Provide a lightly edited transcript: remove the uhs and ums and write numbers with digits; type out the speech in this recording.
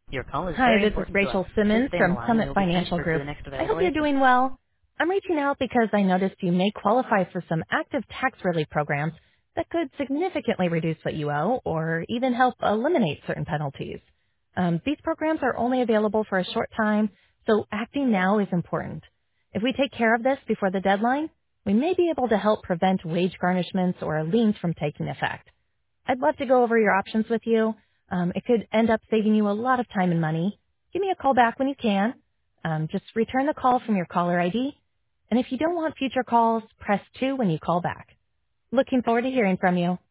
Your call is Hi, very this is important to us. Rachel Please Simmons stay on the from line and Summit you'll be Financial transferred to Group. the next I hope available you're agent. doing well. I'm reaching out because I noticed you may qualify for some active tax relief programs that could significantly reduce what you owe or even help eliminate certain penalties. These programs are only available for a short time, so acting now is important. If we take care of this before the deadline, we may be able to help prevent wage garnishments or liens from taking effect. I'd love to go over your options with you. It could end up saving you a lot of time and money. Give me a call back when you can. Just return the call from your caller ID. And if you don't want future calls, press 2 when you call back. Looking forward to hearing from you.